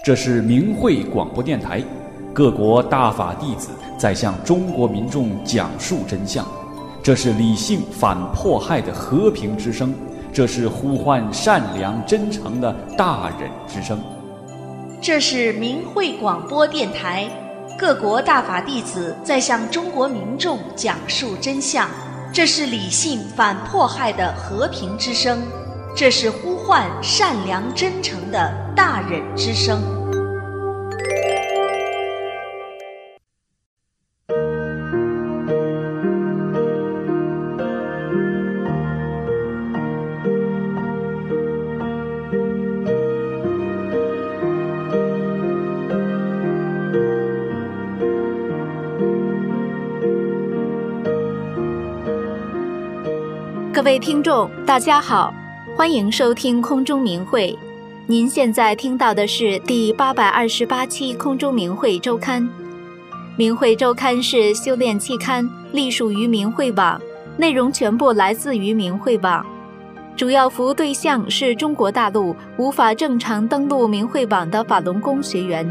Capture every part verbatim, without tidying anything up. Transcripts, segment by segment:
这是明慧广播电台，各国大法弟子在向中国民众讲述真相。这是理性反迫害的和平之声，这是呼唤善良真诚的大忍之声。 这是明慧广播电台，各国大法弟子在向中国民众讲述真相。这是理性反迫害的和平之声，这是呼唤善良真诚的大忍之声。 各位听众大家好，欢迎收听空中明慧。您现在听到的是第八百二十八期空中明慧周刊。明慧周刊是修炼期刊，隶属于明慧网，内容全部来自于明慧网，主要服务对象是中国大陆无法正常登录明慧网的法轮功学员。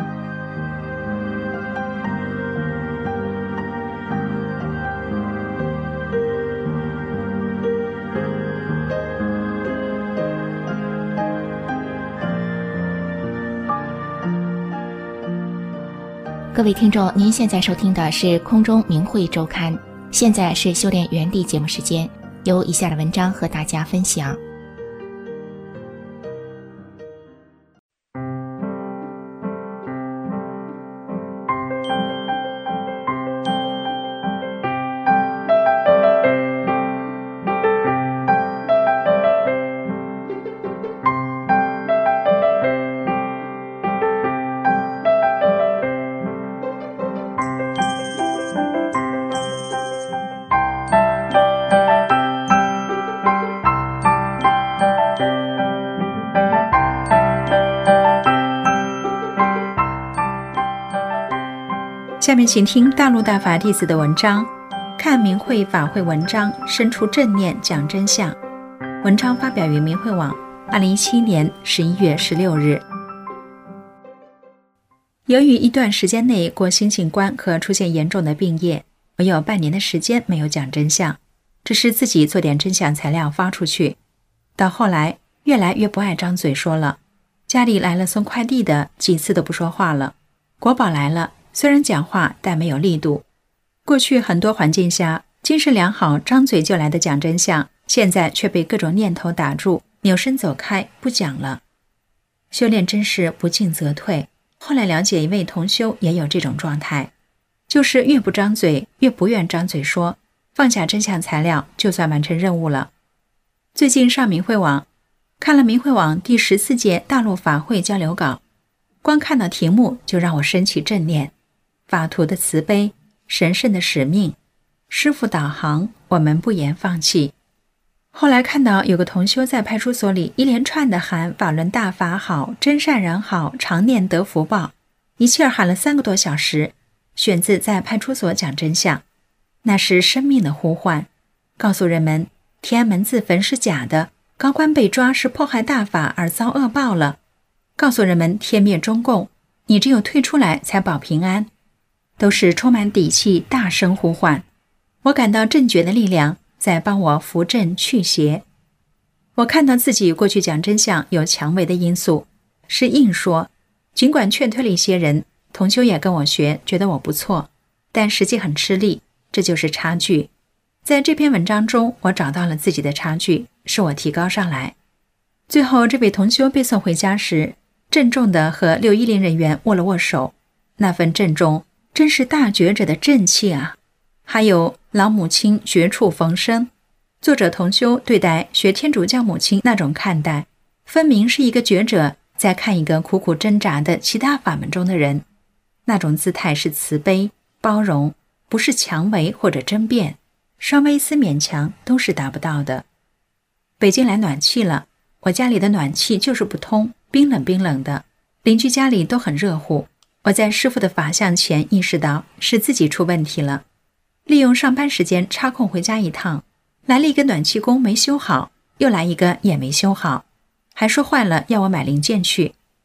各位听众，您现在收听的是空中明慧周刊，现在是修炼原地节目时间，由以下的文章和大家分享。 下面请听大陆大法弟子的文章，看明慧法会文章，生出正念，讲真相。文章发表于明慧网，二零一七年十一月十六日。由于一段时间内过心情关和出现严重的病业，我有半年的时间没有讲真相，只是自己做点真相材料发出去。到后来越来越不爱张嘴说了，家里来了送快递的，几次都不说话了。国宝来了，虽然讲话但没有力度。过去很多环境下精神良好，张嘴就来的讲真相，现在却被各种念头打住，扭身走开，不讲了。修炼真是不进则退，后来了解一位同修也有这种状态，就是越不张嘴越不愿张嘴说，放下真相材料就算完成任务了。最近上明慧网看了明慧网第十四届大陆法会交流稿，光看到题目就让我升起正念，法图的慈悲，神圣的使命，师父导航，我们不言放弃。后来看到有个同修在派出所里一连串的喊法轮大法好，真善人好，常念得福报，一气儿喊了三个多小时，选自在派出所讲真相。那是生命的呼唤，告诉人们天安门自焚是假的，高官被抓是迫害大法而遭恶报了，告诉人们天灭中共，你只有退出来才保平安，都是充满底气大声呼唤。我感到正觉的力量在帮我扶正去邪。我看到自己过去讲真相有强为的因素，是硬说，尽管劝退了一些人，同修也跟我学，觉得我不错，但实际很吃力，这就是差距。在这篇文章中，我找到了自己的差距，是我提高上来。最后这位同修被送回家时，郑重地和六一零人员握了握手，那份郑重真是大觉者的正气啊！还有老母亲绝处逢生，作者同修对待学天主教母亲那种看待，分明是一个觉者在看一个苦苦挣扎的其他法门中的人，那种姿态是慈悲包容，不是强为或者争辩，稍微一丝勉强都是达不到的。北京来暖气了，我家里的暖气就是不通，冰冷冰冷的，邻居家里都很热乎。我在师父的法像前意识到是自己出问题了，利用上班时间插空回家一趟，来了一个暖气工没修好，又来一个也没修好，还说坏了要我买零件去。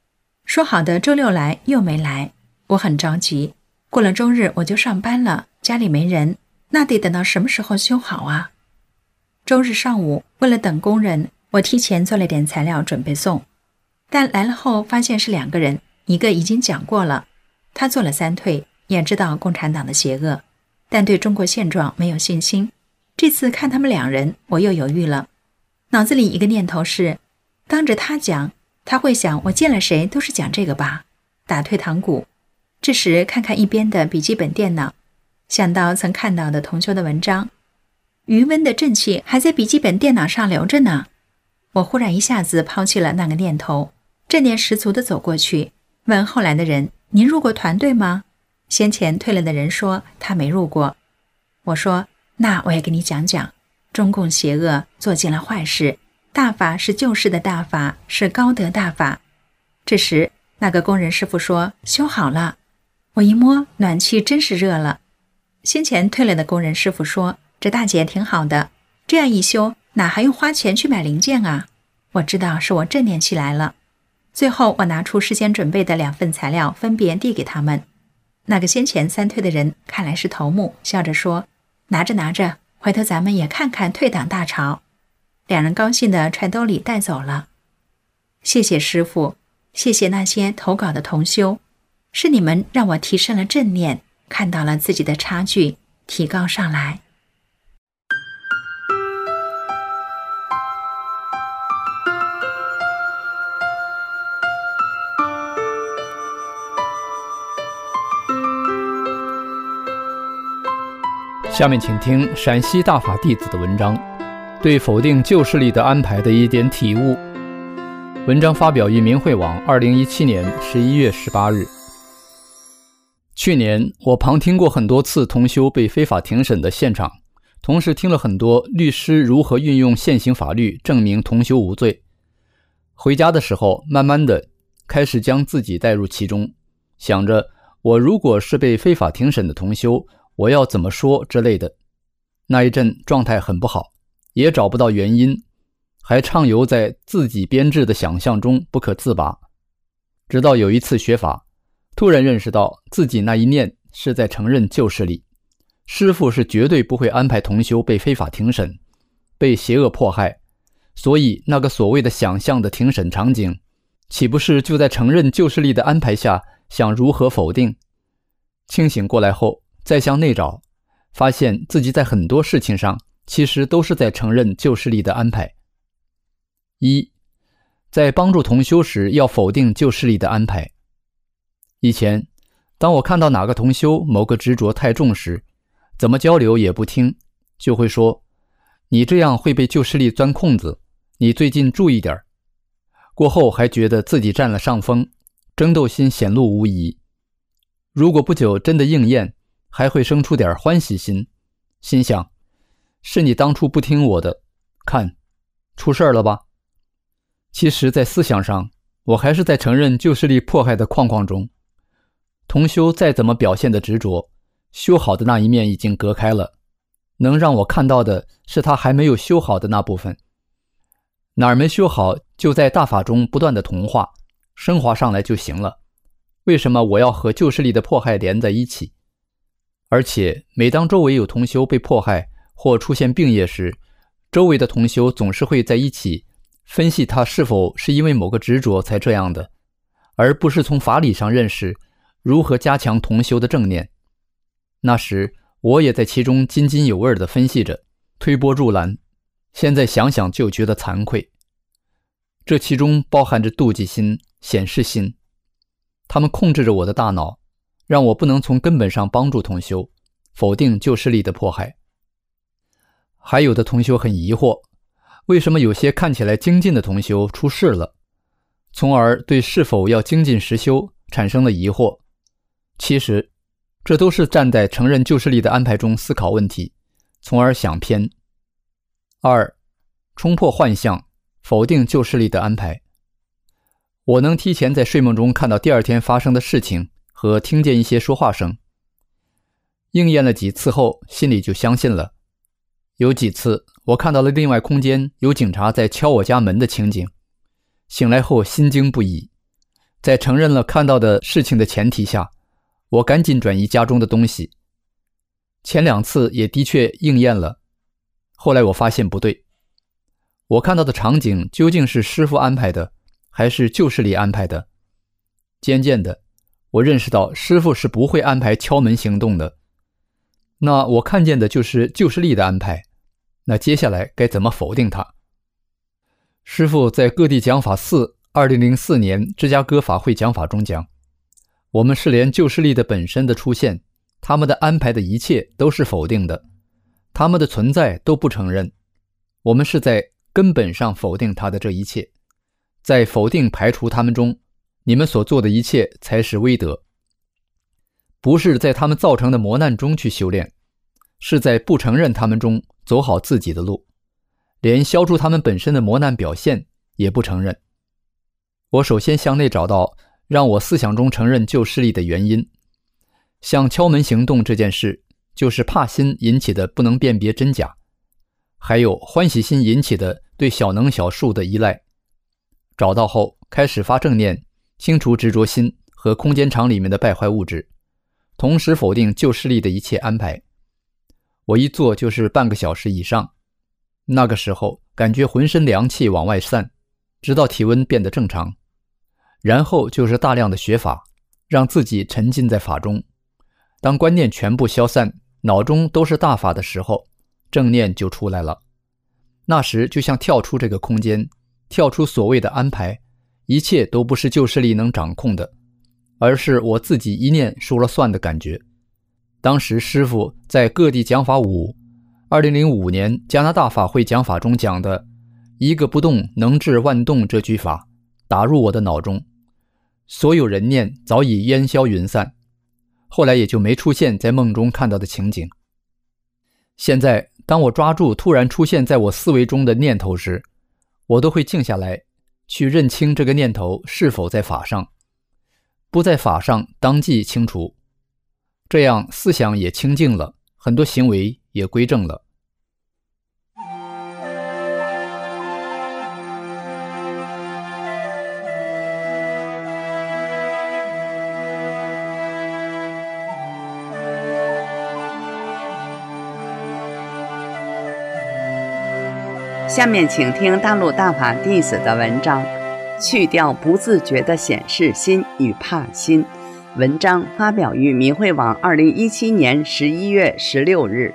说好的周六来又没来，我很着急。过了周日我就上班了，家里没人，那得等到什么时候修好啊？周日上午，为了等工人，我提前做了点材料准备送。但来了后发现是两个人，一个已经讲过了，他做了三退，也知道共产党的邪恶，但对中国现状没有信心。这次看他们两人，我又犹豫了，脑子里一个念头是，当着他讲，他会想我见了谁都是讲这个吧，打退堂鼓。这时看看一边的笔记本电脑，想到曾看到的同修的文章，余温的正气还在笔记本电脑上留着呢。我忽然一下子抛弃了那个念头，正念十足地走过去，问后来的人，您入过团队吗？先前退了的人说他没入过。我说，那我也给你讲讲，中共邪恶，做尽了坏事，大法是救世的大法，是高德大法。这时那个工人师傅说修好了，我一摸，暖气真是热了。先前退了的工人师傅说，这大姐挺好的，这样一修哪还用花钱去买零件啊？我知道是我正念起来了。最后我拿出事先准备的两份材料，分别递给他们。那个先前三退的人看来是头目，笑着说，拿着拿着，回头咱们也看看退党大潮。两人高兴地揣兜里带走了。谢谢师父，谢谢那些投稿的同修，是你们让我提升了正念，看到了自己的差距，提高上来。 下面请听陕西大法弟子的文章，对否定旧势力的安排的一点体悟。文章发表于明慧网二零一七年十一月十八日。去年我旁听过很多次同修被非法庭审的现场，同时听了很多律师如何运用现行法律证明同修无罪。回家的时候，慢慢的开始将自己带入其中，想着我如果是被非法庭审的同修，我要怎么说之类的。那一阵状态很不好，也找不到原因，还畅游在自己编制的想象中不可自拔。直到有一次学法，突然认识到自己那一念是在承认旧势力，师父是绝对不会安排同修被非法庭审，被邪恶迫害，所以那个所谓的想象的庭审场景，岂不是就在承认旧势力的安排下想如何否定？清醒过来后再向内找，发现自己在很多事情上其实都是在承认旧势力的安排。一，在帮助同修时要否定旧势力的安排。以前当我看到哪个同修某个执着太重时，怎么交流也不听，就会说，你这样会被旧势力钻空子，你最近注意点。过后还觉得自己占了上风，争斗心显露无遗。如果不久真的应验，还会生出点欢喜心，心想，是你当初不听我的，看，出事了吧？其实在思想上，我还是在承认旧势力迫害的框框中。同修再怎么表现的执着，修好的那一面已经隔开了，能让我看到的是他还没有修好的那部分。哪儿没修好，就在大法中不断的同化，升华上来就行了。为什么我要和旧势力的迫害连在一起？而且每当周围有同修被迫害或出现病业时，周围的同修总是会在一起分析他是否是因为某个执着才这样的，而不是从法理上认识如何加强同修的正念。那时我也在其中津津有味地分析着，推波助澜，现在想想就觉得惭愧。这其中包含着妒忌心、显示心，他们控制着我的大脑，让我不能从根本上帮助同修，否定旧势力的迫害。还有的同修很疑惑，为什么有些看起来精进的同修出事了，从而对是否要精进实修产生了疑惑。其实这都是站在承认旧势力的安排中思考问题，从而想偏。二，冲破幻象，否定旧势力的安排。我能提前在睡梦中看到第二天发生的事情和听见一些说话声，应验了几次后，心里就相信了。有几次我看到了另外空间有警察在敲我家门的情景，醒来后心惊不已， 在承认了看到的事情的前提下，我赶紧转移家中的东西。前两次也的确应验了，后来我发现不对，我看到的场景究竟是师父安排的，还是旧势力安排的？渐渐的，我认识到师父是不会安排敲门行动的。那我看见的就是旧势力的安排，那接下来该怎么否定它？师父在各地讲法四二零零四年芝加哥法会讲法中讲，我们是连旧势力的本身的出现，他们的安排的一切都是否定的，他们的存在都不承认，我们是在根本上否定他的这一切，在否定排除他们中，你们所做的一切才是威德。不是在他们造成的磨难中去修炼，是在不承认他们中走好自己的路，连消除他们本身的磨难表现也不承认。我首先向内找到让我思想中承认旧势力的原因。像敲门行动这件事，就是怕心引起的不能辨别真假，还有欢喜心引起的对小能小术的依赖。找到后，开始发正念，清除执着心和空间场里面的败坏物质，同时否定旧势力的一切安排。我一做就是半个小时以上，那个时候感觉浑身凉气往外散，直到体温变得正常。然后就是大量的学法，让自己沉浸在法中。当观念全部消散，脑中都是大法的时候，正念就出来了。那时就像跳出这个空间，跳出所谓的安排，一切都不是旧势力能掌控的，而是我自己一念说了算的感觉。当时师父在各地讲法五二零零五年加拿大法会讲法中讲的一个不动能治万动这句法打入我的脑中，所有人念早已烟消云散，后来也就没出现在梦中看到的情景。现在当我抓住突然出现在我思维中的念头时，我都会静下来，去认清这个念头是否在法上，不在法上当即清除，这样思想也清净了，很多行为也归正了。 下面请听大陆大法弟子的文章，去掉不自觉的显示心与怕心。文章发表于明慧网二零一七年十一月十六日。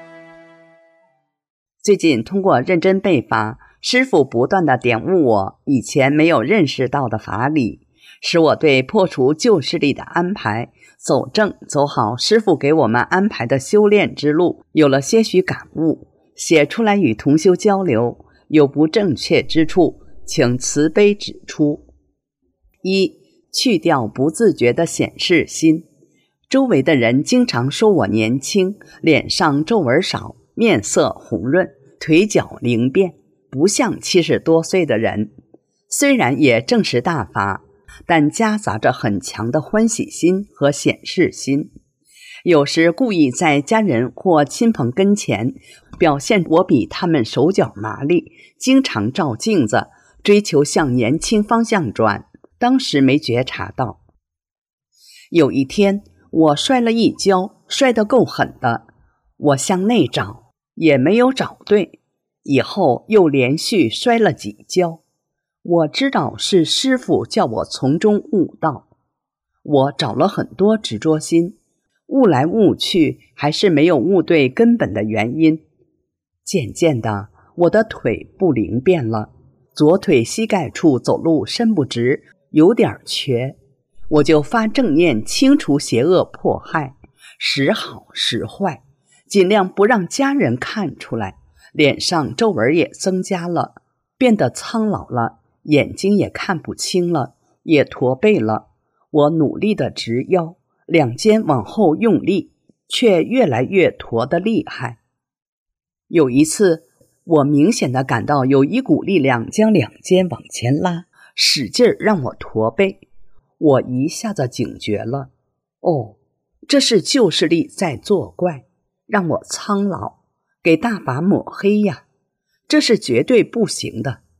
最近通过认真背法，师父不断地点悟我以前没有认识到的法理，使我对破除旧势力的安排，走正走好师父给我们安排的修炼之路有了些许感悟，写出来与同修交流，有不正确之处请慈悲指出。一、去掉不自觉的显示心。周围的人经常说我年轻，脸上皱纹少，面色红润，腿脚灵便，不像七十多岁的人。虽然也证实大法，但夹杂着很强的欢喜心和显示心。有时故意在家人或亲朋跟前表现我比他们手脚麻利，经常照镜子，追求向年轻方向转，当时没觉察到。有一天我摔了一跤，摔得够狠的，我向内找也没有找对，以后又连续摔了几跤。我知道是师父叫我从中悟道，我找了很多执着心，悟来悟去还是没有悟对根本的原因。渐渐的，我的腿不灵便了，左腿膝盖处走路伸不直，有点瘸，我就发正念清除邪恶迫害，时好时坏，尽量不让家人看出来。脸上皱纹也增加了，变得苍老了，眼睛也看不清了，也驼背了。我努力地直腰，两肩往后用力，却越来越驼得厉害。有一次，我明显地感到有一股力量将两肩往前拉，使劲让我驼背。我一下子警觉了，哦，这是旧势力在作怪，让我苍老，给大法抹黑呀，这是绝对不行的。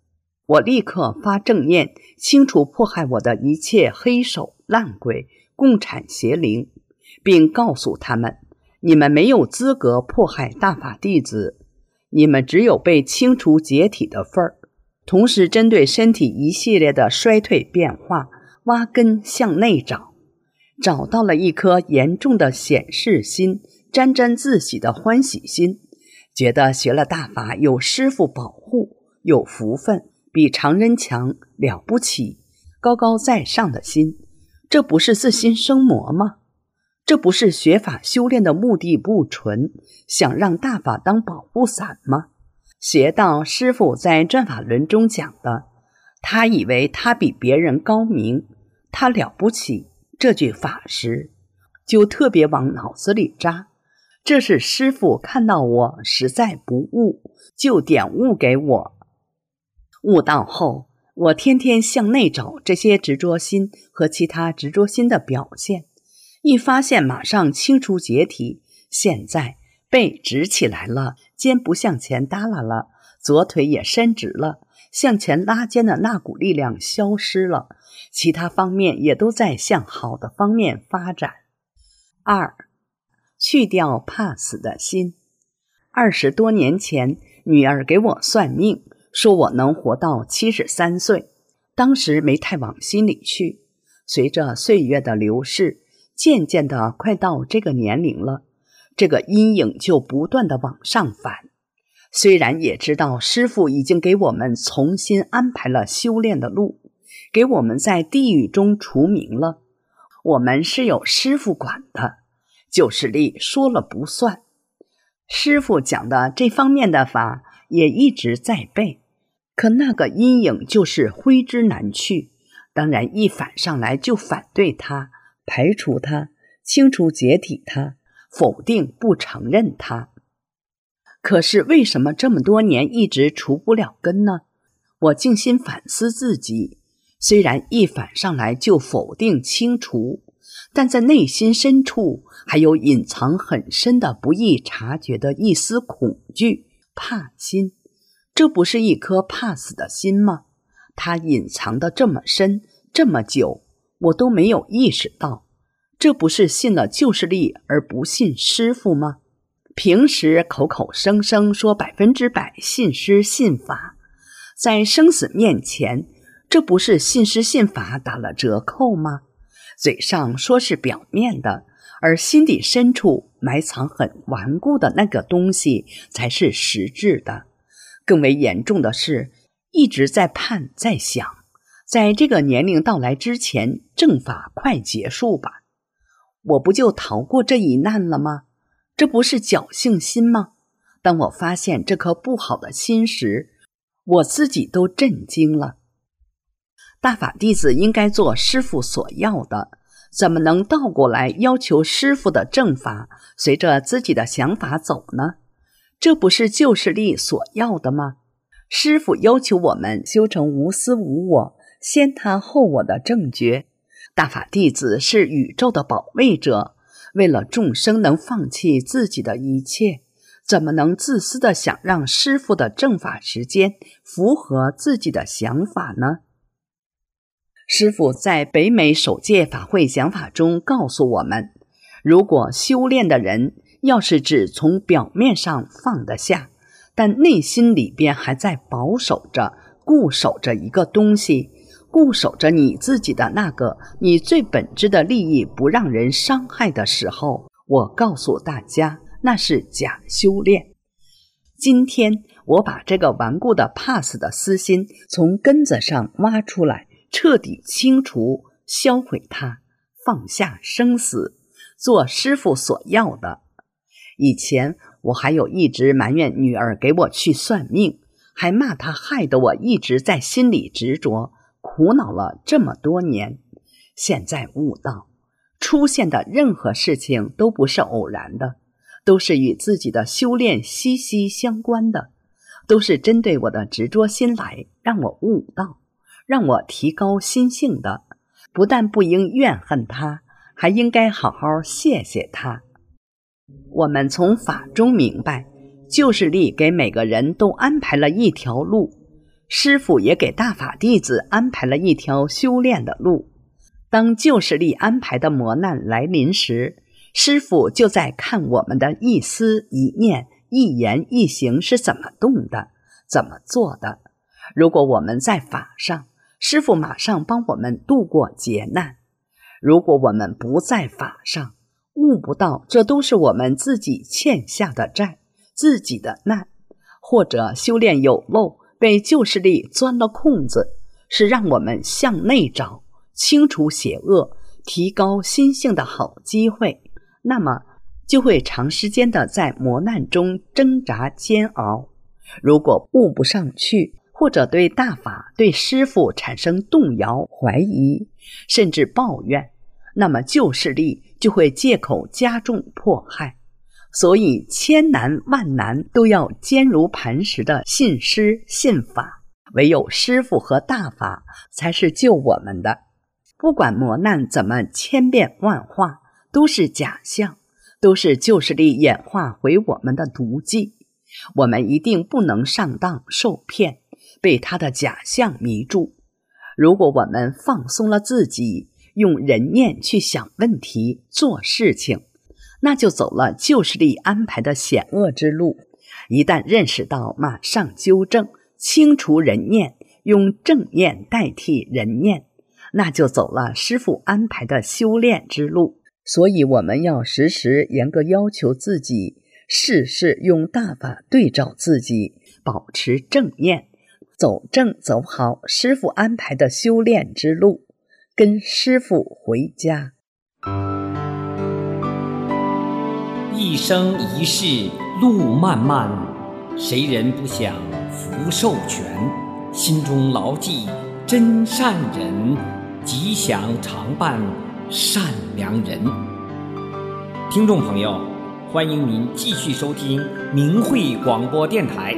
我立刻发正念，清除迫害我的一切黑手、烂鬼、共产邪灵，并告诉他们，你们没有资格迫害大法弟子，你们只有被清除解体的份儿。同时针对身体一系列的衰退变化，挖根向内找，找到了一颗严重的显示心，沾沾自喜的欢喜心，觉得学了大法有师父保护，有福分，比常人强，了不起，高高在上的心。这不是自心生魔吗？这不是学法修炼的目的不纯，想让大法当保护伞吗？学到师父在转法轮中讲的，他以为他比别人高明，他了不起，这句法时就特别往脑子里扎。这是师父看到我实在不悟，就点悟给我。悟到后，我天天向内找这些执着心和其他执着心的表现，一发现马上清除解体。现在背直起来了，肩不向前耷拉了，左腿也伸直了，向前拉肩的那股力量消失了，其他方面也都在向好的方面发展。二，去掉怕死的心。二十多年前，女儿给我算命，说我能活到七十三岁，当时没太往心里去。随着岁月的流逝，渐渐的快到这个年龄了，这个阴影就不断的往上反。虽然也知道师父已经给我们重新安排了修炼的路，给我们在地狱中除名了，我们是有师父管的，就是力说了不算。师父讲的这方面的法也一直在背，可那个阴影就是挥之难去，当然一反上来就反对它，排除它，清除解体它，否定不承认它。可是为什么这么多年一直除不了根呢？我静心反思自己，虽然一反上来就否定清除，但在内心深处还有隐藏很深的不易察觉的一丝恐惧、怕心。这不是一颗怕死的心吗？它隐藏得这么深，这么久，我都没有意识到。这不是信了救世力而不信师父吗？平时口口声声说百分之百信师信法，在生死面前，这不是信师信法打了折扣吗？嘴上说是表面的，而心底深处埋藏很顽固的那个东西才是实质的。更为严重的是，一直在盼在想，在这个年龄到来之前，正法快结束吧，我不就逃过这一难了吗？这不是侥幸心吗？当我发现这颗不好的心时，我自己都震惊了。大法弟子应该做师父所要的，怎么能倒过来要求师父的正法随着自己的想法走呢？这不是救世力所要的吗？师父要求我们修成无私无我、先他后我的正觉。大法弟子是宇宙的保卫者，为了众生能放弃自己的一切，怎么能自私地想让师父的正法时间符合自己的想法呢？师父在北美首届法会讲法中告诉我们，如果修炼的人要是只从表面上放得下，但内心里边还在保守着、固守着一个东西，固守着你自己的那个你最本质的利益不让人伤害的时候，我告诉大家，那是假修炼。今天我把这个顽固的怕死的私心从根子上挖出来，彻底清除，销毁它，放下生死，做师父所要的。以前我还有一直埋怨女儿给我去算命，还骂她害得我一直在心里执着，苦恼了这么多年。现在悟到，出现的任何事情都不是偶然的，都是与自己的修炼息息相关的，都是针对我的执着心来，让我悟到，让我提高心性的。不但不应怨恨他，还应该好好谢谢他。我们从法中明白，救世力给每个人都安排了一条路， 师父也给大法弟子安排了一条修炼的路。当旧势力安排的磨难来临时，师父就在看我们的一思一念、一言一行是怎么动的，怎么做的。如果我们在法上，师父马上帮我们度过劫难；如果我们不在法上，悟不到这都是我们自己欠下的债，自己的难，或者修炼有漏，被旧势力钻了空子，是让我们向内找，清除邪恶，提高心性的好机会，那么就会长时间的在磨难中挣扎煎熬。如果悟不上去，或者对大法、对师父产生动摇、怀疑，甚至抱怨，那么旧势力就会借口加重迫害。所以千难万难都要坚如磐石的信师信法，唯有师父和大法才是救我们的。不管磨难怎么千变万化，都是假象，都是旧势力演化回我们的毒计。我们一定不能上当受骗，被他的假象迷住。如果我们放松了自己，用人念去想问题、做事情，那就走了旧势力安排的险恶之路。一旦认识到，马上纠正，清除人念，用正念代替人念，那就走了师父安排的修炼之路。所以我们要时时严格要求自己，事事用大法对照自己，保持正念，走正走好师父安排的修炼之路，跟师父回家。 一生一世路漫漫，谁人不想福寿全？心中牢记真善人，吉祥常伴善良人。听众朋友，欢迎您继续收听明慧广播电台。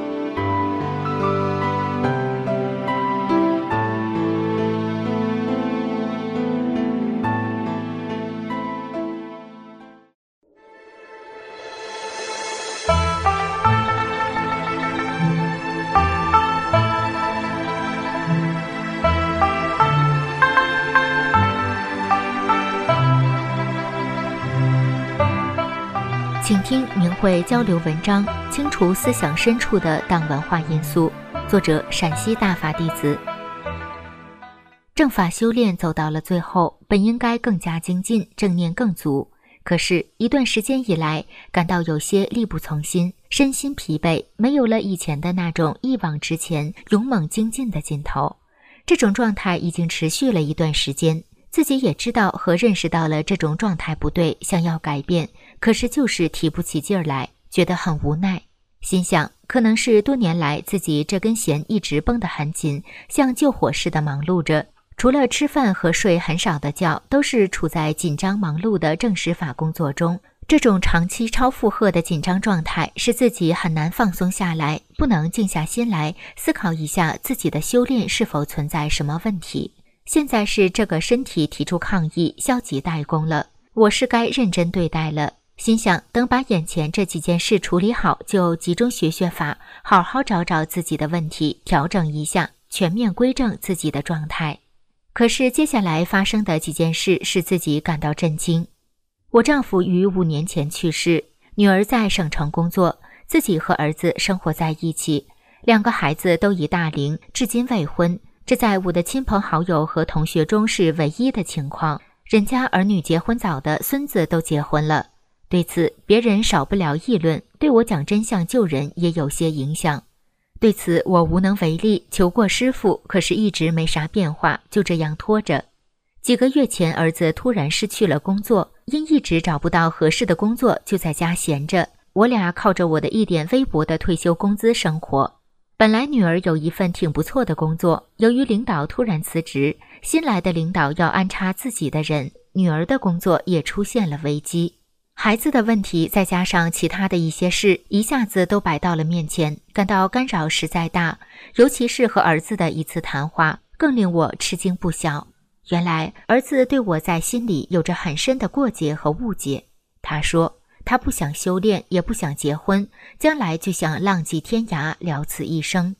请听明慧交流文章，清除思想深处的党文化因素。作者陕西大法弟子。正法修炼走到了最后，本应该更加精进，正念更足。可是，一段时间以来，感到有些力不从心，身心疲惫，没有了以前的那种一往直前、勇猛精进的劲头。这种状态已经持续了一段时间。自己也知道和认识到了这种状态不对，想要改变，可是就是提不起劲儿来，觉得很无奈。心想，可能是多年来自己这根弦一直绷得很紧，像救火似的忙碌着，除了吃饭和睡很少的觉，都是处在紧张忙碌的正实法工作中。这种长期超负荷的紧张状态，使自己很难放松下来，不能静下心来思考一下自己的修炼是否存在什么问题。现在是这个身体提出抗议，消极怠工了，我是该认真对待了。心想，等把眼前这几件事处理好，就集中学学法，好好找找自己的问题，调整一下，全面归正自己的状态。可是接下来发生的几件事使自己感到震惊。我丈夫于五年前去世，女儿在省城工作，自己和儿子生活在一起，两个孩子都已大龄，至今未婚。这在我的亲朋好友和同学中是唯一的情况，人家儿女结婚早的，孙子都结婚了。对此，别人少不了议论，对我讲真相救人也有些影响。对此我无能为力，求过师父，可是一直没啥变化，就这样拖着。几个月前，儿子突然失去了工作，因一直找不到合适的工作，就在家闲着。我俩靠着我的一点微薄的退休工资生活。本来女儿有一份挺不错的工作，由于领导突然辞职，新来的领导要安插自己的人，女儿的工作也出现了危机。孩子的问题再加上其他的一些事，一下子都摆到了面前，感到干扰实在大，尤其是和儿子的一次谈话，更令我吃惊不小。原来儿子对我在心里有着很深的过节和误解。他说他不想修炼，也不想结婚，将来就想浪迹天涯，了此一生。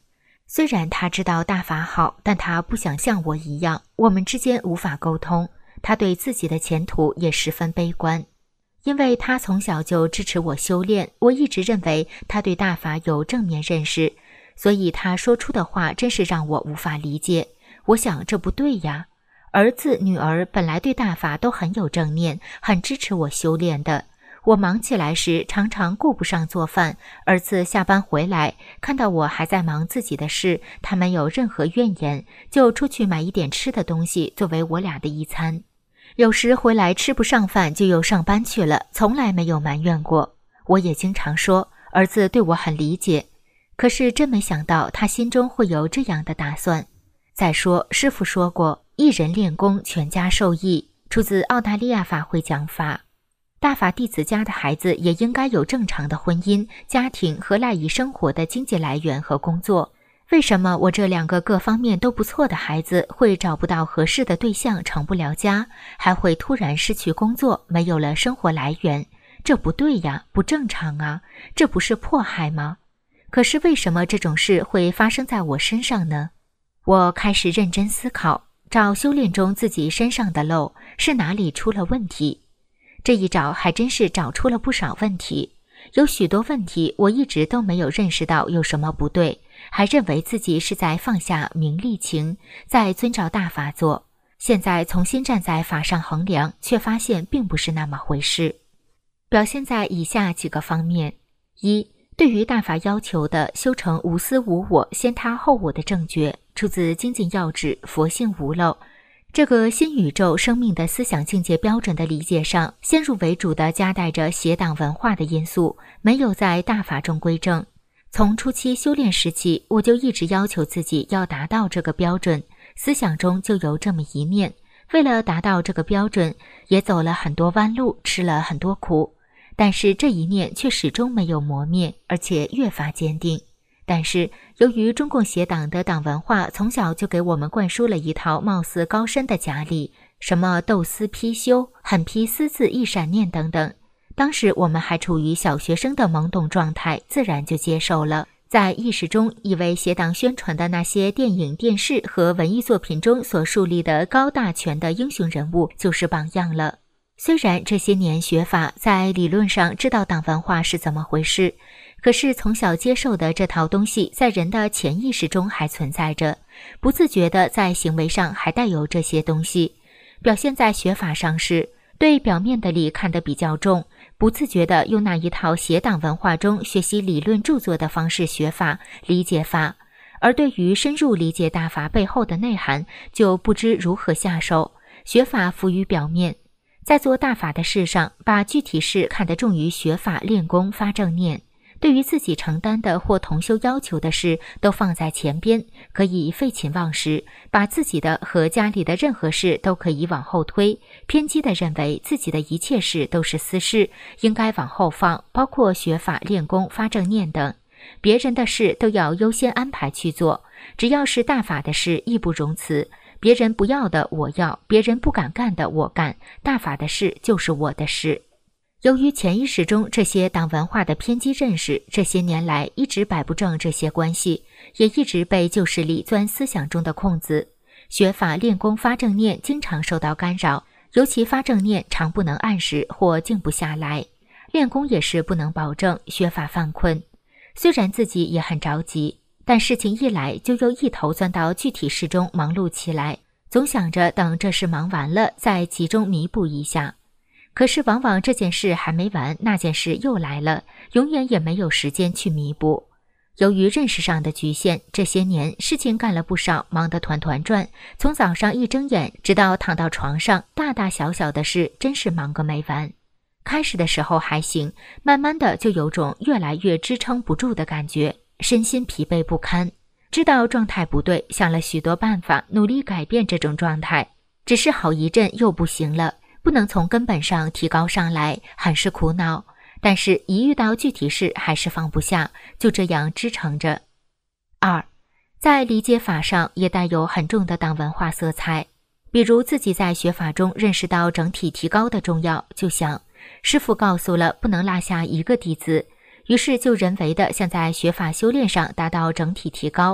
虽然他知道大法好，但他不想像我一样，我们之间无法沟通。他对自己的前途也十分悲观。因为他从小就支持我修炼，我一直认为他对大法有正面认识，所以他说出的话真是让我无法理解。我想这不对呀，儿子女儿本来对大法都很有正念，很支持我修炼的。我忙起来时常常顾不上做饭，儿子下班回来看到我还在忙自己的事，他没有任何怨言，就出去买一点吃的东西作为我俩的一餐。有时回来吃不上饭就又上班去了，从来没有埋怨过。我也经常说儿子对我很理解，可是真没想到他心中会有这样的打算。再说师父说过，一人练功全家受益，出自澳大利亚法会讲法。大法弟子家的孩子也应该有正常的婚姻、家庭和赖以生活的经济来源和工作。为什么我这两个各方面都不错的孩子会找不到合适的对象，成不了家，还会突然失去工作，没有了生活来源？这不对呀，不正常啊，这不是迫害吗？可是为什么这种事会发生在我身上呢？我开始认真思考，找修炼中自己身上的漏，是哪里出了问题。这一找还真是找出了不少问题，有许多问题我一直都没有认识到有什么不对，还认为自己是在放下名利情，在遵照大法做。现在重新站在法上衡量，却发现并不是那么回事。表现在以下几个方面：一、对于大法要求的修成无私无我、先他后我的正觉，出自精进要旨，佛性无漏。这个新宇宙生命的思想境界标准的理解上，先入为主地夹带着邪党文化的因素，没有在大法中归正。从初期修炼时期，我就一直要求自己要达到这个标准，思想中就有这么一念。为了达到这个标准，也走了很多弯路，吃了很多苦，但是这一念却始终没有磨灭，而且越发坚定。但是由于中共邪党的党文化从小就给我们灌输了一套貌似高深的假理，什么斗私批修、狠批私自一闪念等等，当时我们还处于小学生的懵懂状态，自然就接受了。在意识中以为邪党宣传的那些电影、电视和文艺作品中所树立的高大全的英雄人物就是榜样了。虽然这些年学法在理论上知道党文化是怎么回事，可是从小接受的这套东西在人的潜意识中还存在着，不自觉的在行为上还带有这些东西。表现在学法上是对表面的理看得比较重，不自觉地用那一套邪党文化中学习理论著作的方式学法、理解法，而对于深入理解大法背后的内涵，就不知如何下手。学法浮于表面，在做大法的事上，把具体事看得重于学法练功发正念。对于自己承担的或同修要求的事都放在前边，可以废寝忘食，把自己的和家里的任何事都可以往后推，偏激地认为自己的一切事都是私事，应该往后放，包括学法练功发正念等。别人的事都要优先安排去做，只要是大法的事义不容辞，别人不要的我要，别人不敢干的我干，大法的事就是我的事。由于潜意识中这些党文化的偏激认识，这些年来一直摆不正这些关系，也一直被旧势力钻思想中的空子。学法练功发正念经常受到干扰，尤其发正念常不能按时或静不下来，练功也是不能保证，学法犯困。虽然自己也很着急，但事情一来就又一头钻到具体事中忙碌起来，总想着等这事忙完了再集中弥补一下。可是往往这件事还没完，那件事又来了，永远也没有时间去弥补。由于认识上的局限，这些年事情干了不少，忙得团团转，从早上一睁眼直到躺到床上，大大小小的事真是忙个没完。开始的时候还行，慢慢的就有种越来越支撑不住的感觉，身心疲惫不堪。知道状态不对，想了许多办法，努力改变这种状态，只是好一阵又不行了，不能从根本上提高上来，很是苦恼。但是一遇到具体事还是放不下，就这样支撑着。二，在理解法上也带有很重的党文化色彩，比如自己在学法中认识到整体提高的重要，就想师父告诉了不能落下一个弟子，于是就人为的想在学法修炼上达到整体提高，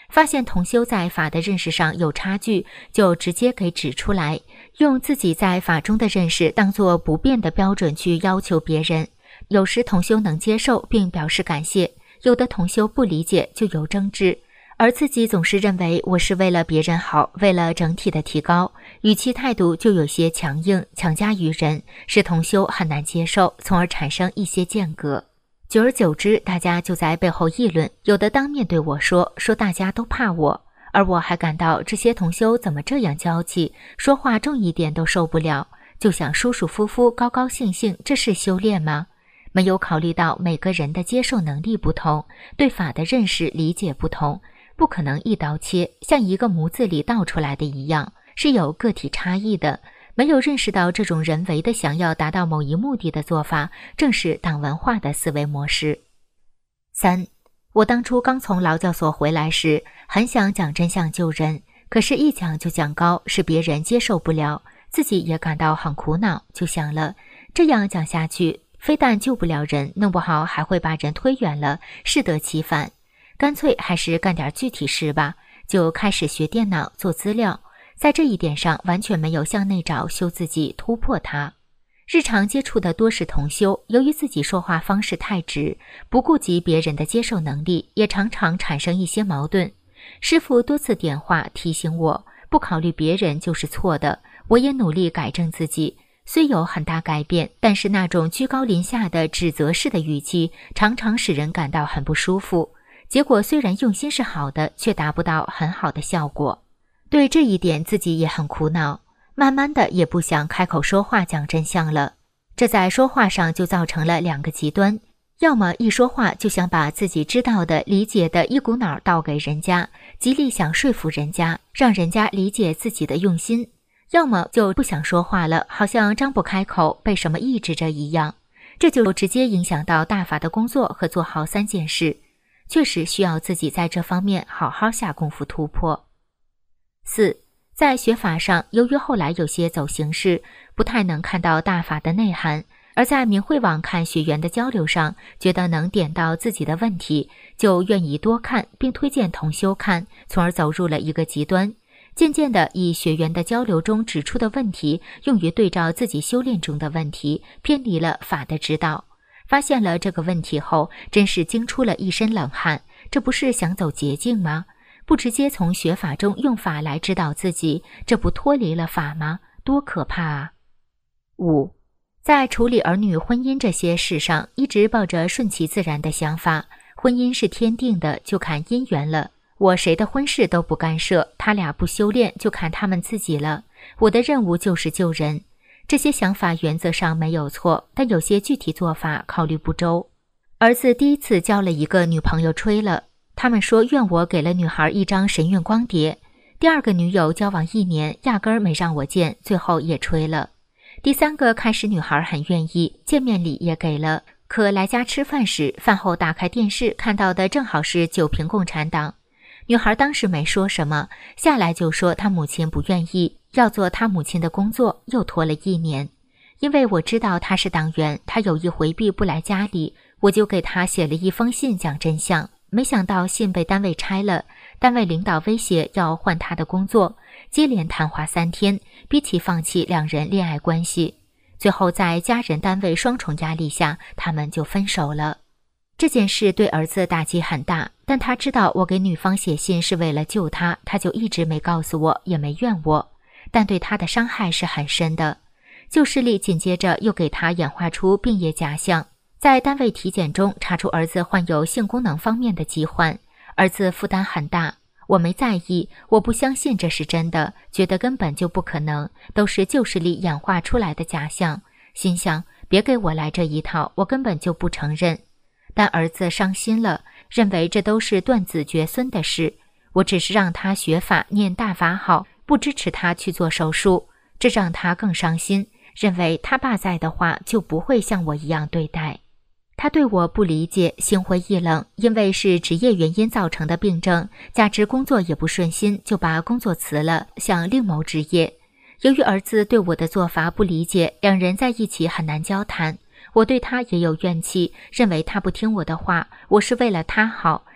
发现同修在法的认识上有差距，就直接给指出来，用自己在法中的认识当作不变的标准去要求别人。有时同修能接受并表示感谢，有的同修不理解就有争执，而自己总是认为我是为了别人好，为了整体的提高，语气态度就有些强硬，强加于人，使同修很难接受，从而产生一些间隔。久而久之，大家就在背后议论，有的当面对我说，说大家都怕我，而我还感到这些同修怎么这样娇气，说话重一点都受不了，就想舒舒服服高高兴兴，这是修炼吗？没有考虑到每个人的接受能力不同，对法的认识理解不同，不可能一刀切，像一个模子里倒出来的一样，是有个体差异的。没有认识到这种人为的想要达到某一目的的做法，正是党文化的思维模式。三，我当初刚从劳教所回来时，很想讲真相救人，可是一讲就讲高，使别人接受不了，自己也感到很苦恼，就想了，这样讲下去，非但救不了人，弄不好还会把人推远了，适得其反。干脆还是干点具体事吧，就开始学电脑做资料。在这一点上完全没有向内找修自己，突破它。日常接触的多是同修，由于自己说话方式太直，不顾及别人的接受能力，也常常产生一些矛盾。师父多次点化提醒我，不考虑别人就是错的，我也努力改正自己。虽有很大改变，但是那种居高临下的指责式的语气，常常使人感到很不舒服。结果虽然用心是好的，却达不到很好的效果。对这一点自己也很苦恼，慢慢的也不想开口说话讲真相了。这在说话上就造成了两个极端，要么一说话就想把自己知道的理解的一股脑倒给人家，极力想说服人家，让人家理解自己的用心，要么就不想说话了，好像张不开口，被什么抑制着一样。这就直接影响到大法的工作和做好三件事，确实需要自己在这方面好好下功夫突破。四，在学法上，由于后来有些走形式，不太能看到大法的内涵，而在明慧网看学员的交流上，觉得能点到自己的问题，就愿意多看，并推荐同修看，从而走入了一个极端。渐渐的，以学员的交流中指出的问题，用于对照自己修炼中的问题，偏离了法的指导。发现了这个问题后，真是惊出了一身冷汗，这不是想走捷径吗？不直接从学法中用法来指导自己，这不脱离了法吗？多可怕啊！五，在处理儿女婚姻这些事上，一直抱着顺其自然的想法，婚姻是天定的，就看姻缘了。我谁的婚事都不干涉，他俩不修炼就看他们自己了。我的任务就是救人。这些想法原则上没有错，但有些具体做法考虑不周。儿子第一次交了一个女朋友吹了，他们说愿我给了女孩一张神韵光碟。第二个女友交往一年，压根儿没让我见，最后也吹了。第三个开始女孩很愿意，见面礼也给了，可来家吃饭时，饭后打开电视看到的正好是九评共产党。女孩当时没说什么，下来就说她母亲不愿意，要做她母亲的工作，又拖了一年。因为我知道她是党员，她有意回避不来家里，我就给她写了一封信讲真相。没想到信被单位拆了，单位领导威胁要换她的工作，接连谈话三天，逼其放弃两人恋爱关系。最后在家人单位双重压力下，他们就分手了。这件事对儿子打击很大，但他知道我给女方写信是为了救他，他就一直没告诉我，也没怨我，但对他的伤害是很深的。旧势力紧接着又给他演化出病业假象，在单位体检中查出儿子患有性功能方面的疾患，儿子负担很大。我没在意，我不相信这是真的，觉得根本就不可能，都是旧势力演化出来的假象，心想别给我来这一套，我根本就不承认。但儿子伤心了，认为这都是断子绝孙的事，我只是让他学法念大法好，不支持他去做手术，这让他更伤心，认为他爸在的话就不会像我一样对待。他对我不理解，心灰意冷，因为是职业原因造成的病症，加之工作也不顺心，就把工作辞了，想另谋职业。由于儿子对我的做法不理解，两人在一起很难交谈。我对他也有怨气，认为他不听我的话，我是为了他好，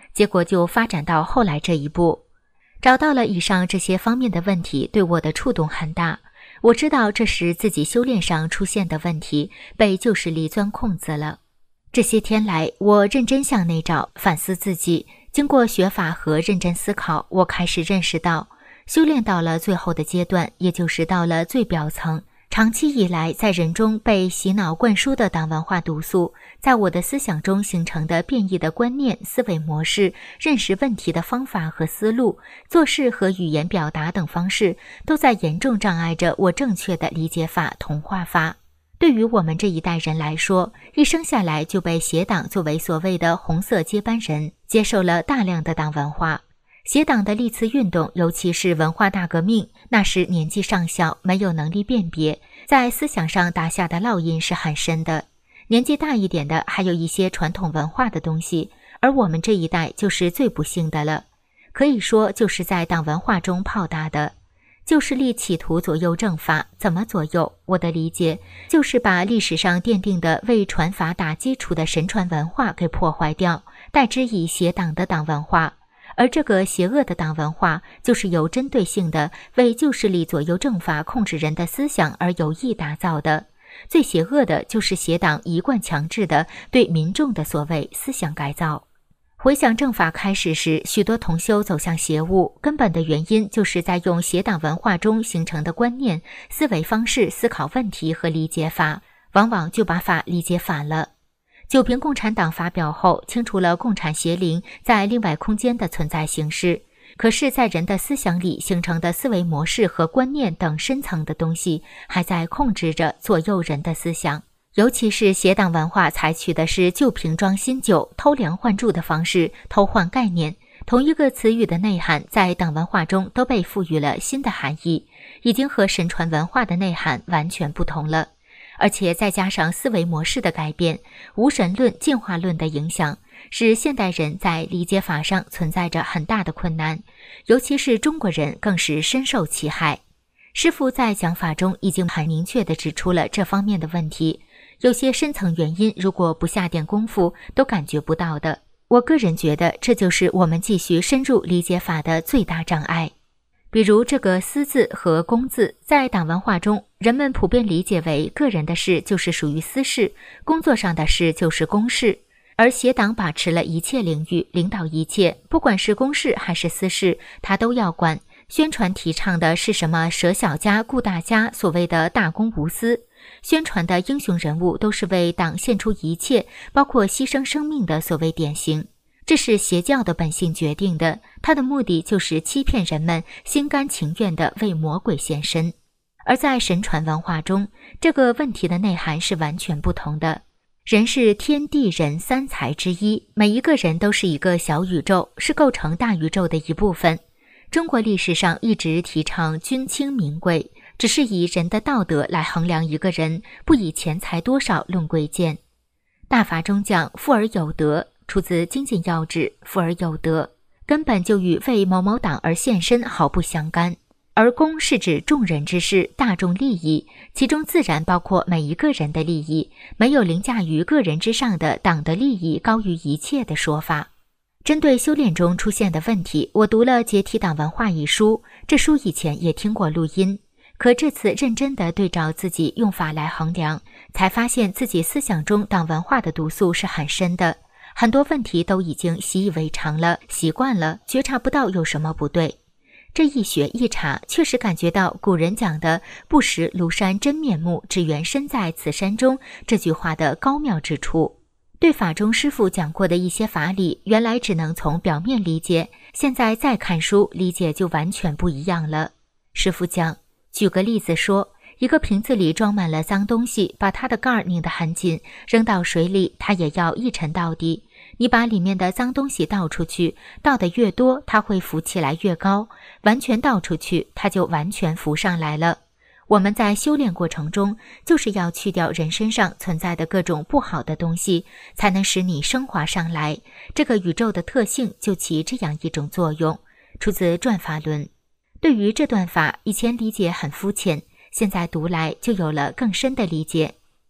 结果就发展到后来这一步。找到了以上这些方面的问题，对我的触动很大。我知道这是自己修炼上出现的问题，被旧势力钻空子了。这些天来，我认真向内找，反思自己。经过学法和认真思考，我开始认识到，修炼到了最后的阶段，也就是到了最表层，长期以来在人中被洗脑灌输的党文化毒素，在我的思想中形成的变异的观念、思维模式、认识问题的方法和思路、做事和语言表达等方式，都在严重障碍着我正确的理解法、同化法。对于我们这一代人来说，一生下来就被邪党作为所谓的红色接班人，接受了大量的党文化。邪党的历次运动，尤其是文化大革命，那时年纪尚小，没有能力辨别，在思想上打下的烙印是很深的。年纪大一点的还有一些传统文化的东西，而我们这一代就是最不幸的了，可以说就是在党文化中泡大的。旧势力企图左右正法，怎么左右？我的理解就是把历史上奠定的为传法打基础的神传文化给破坏掉，代之以邪党的党文化。而这个邪恶的党文化，就是有针对性的为旧势力左右正法、控制人的思想而有意打造的。最邪恶的就是邪党一贯强制的对民众的所谓思想改造。回想正法开始时，许多同修走向邪物，根本的原因就是在用邪党文化中形成的观念、思维方式思考问题和理解法，往往就把法理解反了。九评共产党发表后，清除了共产邪灵在另外空间的存在形式，可是在人的思想里形成的思维模式和观念等深层的东西，还在控制着左右人的思想。尤其是邪党文化采取的是旧瓶装新酒、偷梁换柱的方式，偷换概念，同一个词语的内涵在党文化中都被赋予了新的含义，已经和神传文化的内涵完全不同了。而且再加上思维模式的改变，无神论、进化论的影响，使现代人在理解法上存在着很大的困难，尤其是中国人更是深受其害。师父在讲法中已经很明确地指出了这方面的问题，有些深层原因如果不下点功夫都感觉不到的。我个人觉得这就是我们继续深入理解法的最大障碍。比如这个私字和公字，在党文化中人们普遍理解为个人的事就是属于私事，工作上的事就是公事，而邪党把持了一切领域，领导一切，不管是公事还是私事他都要管。宣传提倡的是什么舍小家顾大家，所谓的大公无私，宣传的英雄人物都是为党献出一切，包括牺牲生命的所谓典型。这是邪教的本性决定的，它的目的就是欺骗人们，心甘情愿地为魔鬼献身。而在神传文化中，这个问题的内涵是完全不同的。人是天地人三才之一，每一个人都是一个小宇宙，是构成大宇宙的一部分。中国历史上一直提倡君轻民贵，只是以人的道德来衡量一个人，不以钱财多少论贵贱。大法中讲富而有德，出自精进要旨，富而有德根本就与为某某党而献身毫不相干。而公是指众人之事，大众利益，其中自然包括每一个人的利益，没有凌驾于个人之上的党的利益高于一切的说法。针对修炼中出现的问题，我读了《解体党文化》一书，这书以前也听过录音，可这次认真地对照自己用法来衡量，才发现自己思想中党文化的毒素是很深的，很多问题都已经习以为常了，习惯了，觉察不到有什么不对。这一学一查，确实感觉到古人讲的不识庐山真面目，只缘身在此山中这句话的高妙之处。对法中师父讲过的一些法理，原来只能从表面理解，现在再看书理解就完全不一样了。师父讲，举个例子说，一个瓶子里装满了脏东西，把它的盖儿拧得很紧，扔到水里它也要一沉到底。你把里面的脏东西倒出去，倒得越多它会浮起来越高，完全倒出去它就完全浮上来了。我们在修炼过程中，就是要去掉人身上存在的各种不好的东西，才能使你升华上来。这个宇宙的特性就起这样一种作用，出自《转法轮》。对于这段法，以前理解很肤浅，现在读来就有了更深的理解。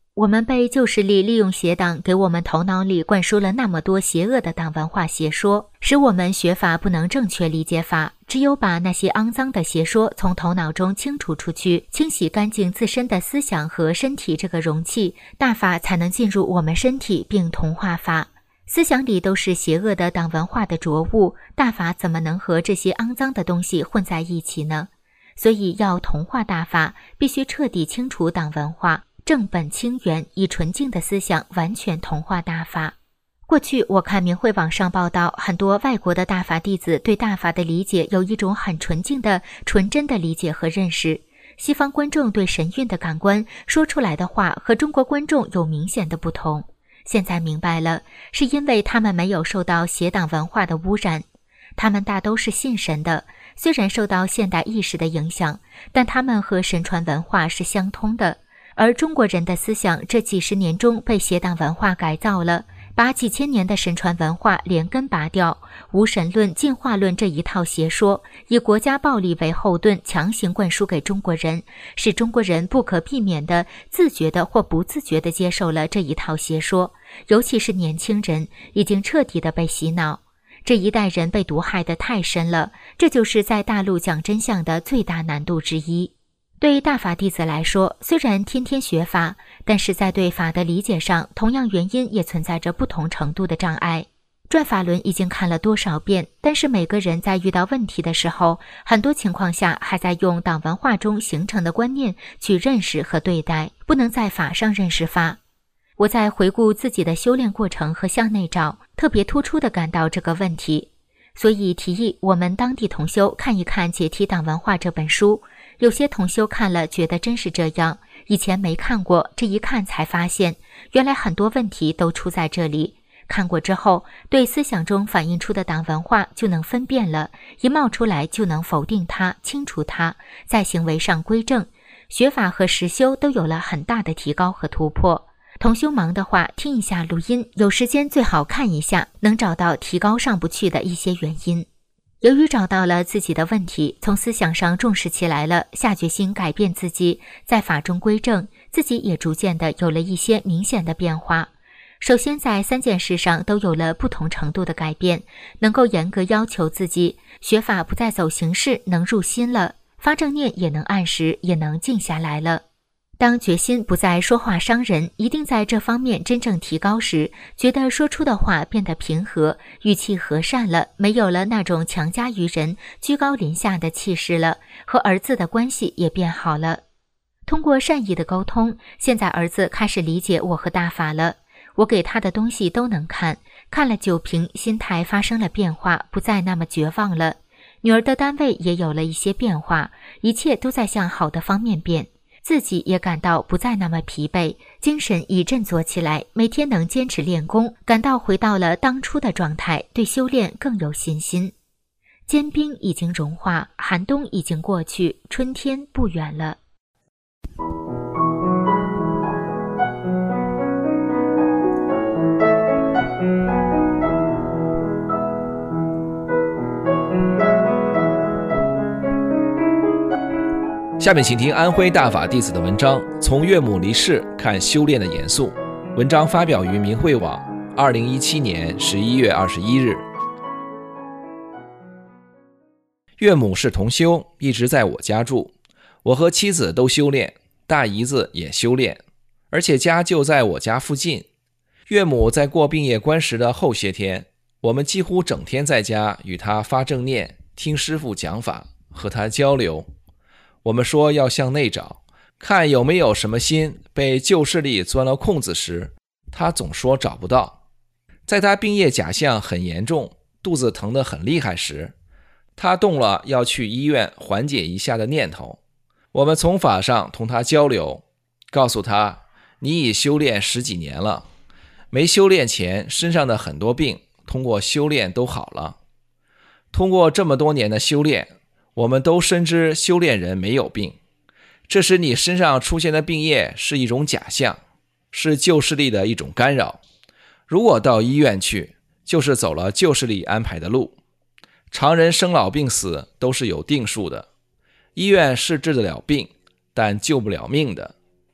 我们被旧势力利用邪党给我们头脑里灌输了那么多邪恶的党文化邪说，使我们学法不能正确理解法。只有把那些肮脏的邪说从头脑中清除出去，清洗干净自身的思想和身体这个容器，大法才能进入我们身体并同化法。思想里都是邪恶的党文化的浊物，大法怎么能和这些肮脏的东西混在一起呢？所以要同化大法，必须彻底清除党文化，正本清源，以纯净的思想完全同化大法。过去我看明慧网上报道，很多外国的大法弟子对大法的理解有一种很纯净的、纯真的理解和认识。西方观众对神韵的感官说出来的话和中国观众有明显的不同。现在明白了，是因为他们没有受到邪党文化的污染。他们大都是信神的，虽然受到现代意识的影响，但他们和神传文化是相通的。而中国人的思想这几十年中被邪党文化改造了，把几千年的神传文化连根拔掉，无神论、进化论这一套邪说，以国家暴力为后盾强行灌输给中国人，使中国人不可避免的、自觉的或不自觉地接受了这一套邪说，尤其是年轻人已经彻底地被洗脑。这一代人被毒害得太深了，这就是在大陆讲真相的最大难度之一。对大法弟子来说，虽然天天学法，但是在对法的理解上，同样原因也存在着不同程度的障碍。转法轮已经看了多少遍，但是每个人在遇到问题的时候，很多情况下还在用党文化中形成的观念去认识和对待，不能在法上认识法。我在回顾自己的修炼过程和向内找，特别突出地感到这个问题，所以提议我们当地同修看一看《解题党文化》这本书。有些同修看了觉得真是这样，以前没看过，这一看才发现原来很多问题都出在这里。看过之后，对思想中反映出的党文化就能分辨了，一冒出来就能否定它、清除它，在行为上归正，学法和实修都有了很大的提高和突破。同修忙的话，听一下录音，有时间最好看一下，能找到提高上不去的一些原因。由于找到了自己的问题，从思想上重视起来了，下决心改变自己，在法中归正，自己也逐渐的有了一些明显的变化。首先在三件事上都有了不同程度的改变，能够严格要求自己，学法不再走形式，能入心了，发正念也能按时，也能静下来了。当决心不再说话伤人，一定在这方面真正提高时，觉得说出的话变得平和，语气和善了，没有了那种强加于人、居高临下的气势了，和儿子的关系也变好了。通过善意的沟通，现在儿子开始理解我和大法了，我给他的东西都能看，看了九瓶，心态发生了变化，不再那么绝望了。女儿的单位也有了一些变化，一切都在向好的方面变。自己也感到不再那么疲惫，精神已振作起来，每天能坚持练功，感到回到了当初的状态，对修炼更有信心。坚冰已经融化，寒冬已经过去，春天不远了。 下面请听安徽大法弟子的文章，从岳母离世看修炼的严肃。文章发表于明慧网，二零一七年十一月二十一日。岳母是同修，一直在我家住。我和妻子都修炼，大姨子也修炼，而且家就在我家附近。岳母在过病业关时的后些天，我们几乎整天在家与她发正念，听师父讲法，和她交流。我们说要向内找，看有没有什么心被旧势力钻了空子时，他总说找不到。在他病业假象很严重，肚子疼得很厉害时，他动了要去医院缓解一下的念头。我们从法上同他交流，告诉他，你已修炼十几年了，没修炼前身上的很多病通过修炼都好了。通过这么多年的修炼，我们都深知修炼人没有病，这时你身上出现的病业是一种假象，是旧势力的一种干扰。如果到医院去，就是走了旧势力安排的路。常人生老病死都是有定数的，医院是治得了病，但救不了命的。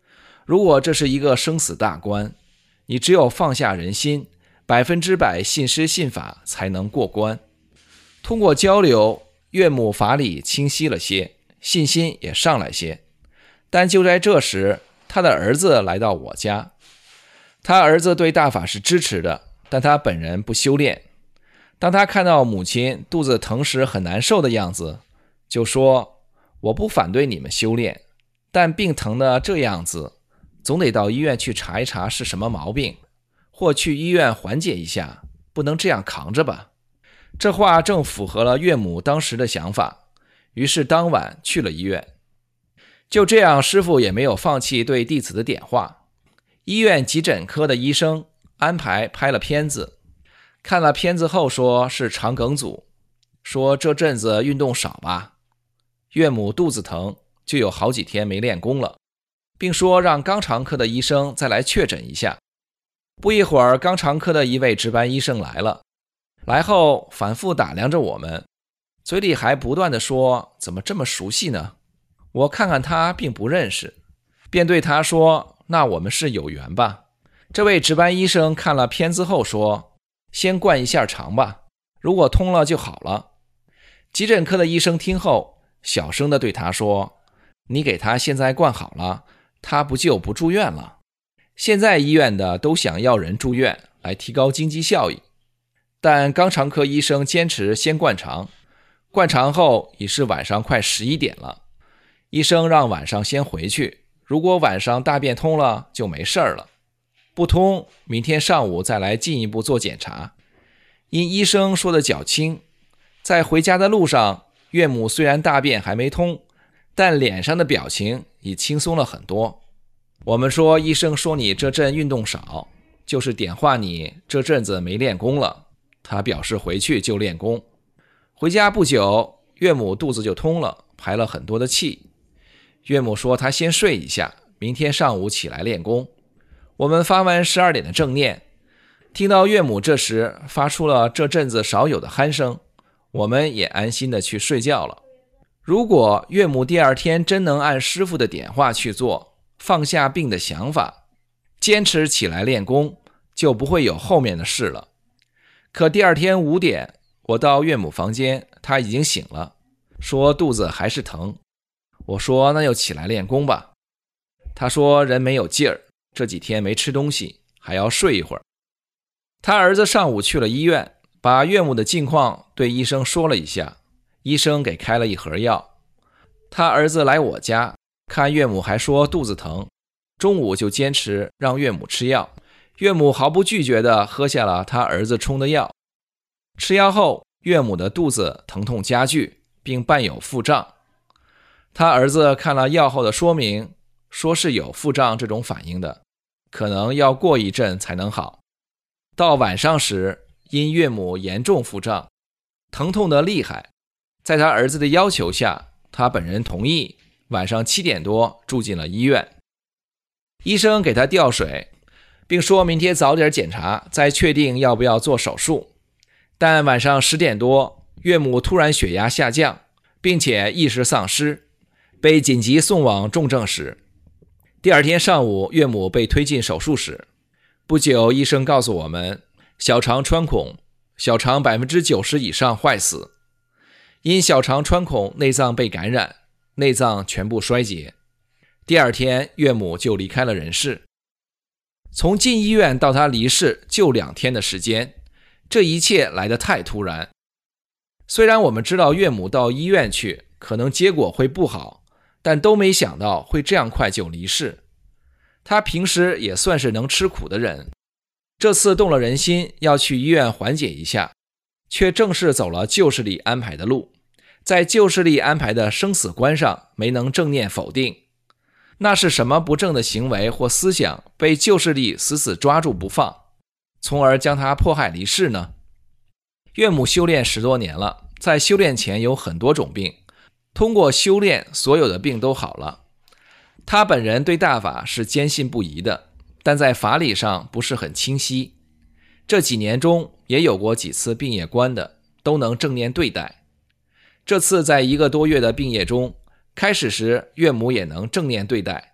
如果这是一个生死大关，你只有放下人心，百分之百信师信法才能过关。通过交流，岳母法理清晰了些，信心也上来些。但就在这时，他的儿子来到我家。他儿子对大法是支持的，但他本人不修炼。当他看到母亲肚子疼时很难受的样子，就说：我不反对你们修炼，但病疼的这样子，总得到医院去查一查是什么毛病，或去医院缓解一下，不能这样扛着吧。这话正符合了岳母当时的想法，于是当晚去了医院。就这样，师父也没有放弃对弟子的点化。医院急诊科的医生安排拍了片子，看了片子后说是肠梗阻，说这阵子运动少吧。岳母肚子疼，就有好几天没练功了，并说让肛肠科的医生再来确诊一下。不一会儿，肛肠科的一位值班医生来了，来后反复打量着我们，嘴里还不断地说：怎么这么熟悉呢？我看看他并不认识，便对他说：那我们是有缘吧。这位值班医生看了片子后说：先灌一下肠吧，如果通了就好了。急诊科的医生听后小声地对他说：你给他现在灌好了，他不就不住院了？现在医院的都想要人住院来提高经济效益，但肛肠科医生坚持先灌肠。灌肠后已是晚上快十一点了，医生让晚上先回去，如果晚上大便通了就没事儿了，不通明天上午再来进一步做检查。因医生说的较轻，在回家的路上，岳母虽然大便还没通，但脸上的表情已轻松了很多。我们说医生说你这阵运动少，就是点化你这阵子没练功了。他表示回去就练功。回家不久，岳母肚子就通了，排了很多的气。岳母说她先睡一下，明天上午起来练功。我们发完十二点的正念，听到岳母这时发出了这阵子少有的鼾声，我们也安心的去睡觉了。如果岳母第二天真能按师父的点化去做，放下病的想法，坚持起来练功，就不会有后面的事了。可第二天五点，我到岳母房间，她已经醒了，说肚子还是疼。我说那就起来练功吧。她说人没有劲儿，这几天没吃东西，还要睡一会儿。他儿子上午去了医院，把岳母的近况对医生说了一下，医生给开了一盒药。他儿子来我家看岳母，还说肚子疼，中午就坚持让岳母吃药。岳母毫不拒绝地喝下了他儿子冲的药。吃药后，岳母的肚子疼痛加剧，并伴有腹胀。他儿子看了药后的说明，说是有腹胀这种反应的，可能要过一阵才能好。到晚上时，因岳母严重腹胀，疼痛得厉害，在他儿子的要求下，他本人同意晚上七点多住进了医院。医生给他吊水，并说明天早点检查，再确定要不要做手术。但晚上十点多，岳母突然血压下降，并且意识丧失，被紧急送往重症室。第二天上午，岳母被推进手术室。不久，医生告诉我们，小肠穿孔，小肠 百分之九十 以上坏死。因小肠穿孔，内脏被感染，内脏全部衰竭。第二天，岳母就离开了人世。从进医院到她离世就两天的时间，这一切来得太突然。虽然我们知道岳母到医院去可能结果会不好，但都没想到会这样快就离世。她平时也算是能吃苦的人，这次动了人心要去医院缓解一下，却正是走了旧势力安排的路，在旧势力安排的生死关上没能正念否定。那是什么不正的行为或思想被旧势力死死抓住不放，从而将他迫害离世呢？岳母修炼十多年了，在修炼前有很多种病，通过修炼所有的病都好了。他本人对大法是坚信不疑的，但在法理上不是很清晰。这几年中也有过几次病业关的，都能正念对待。这次在一个多月的病业中，开始时岳母也能正念对待，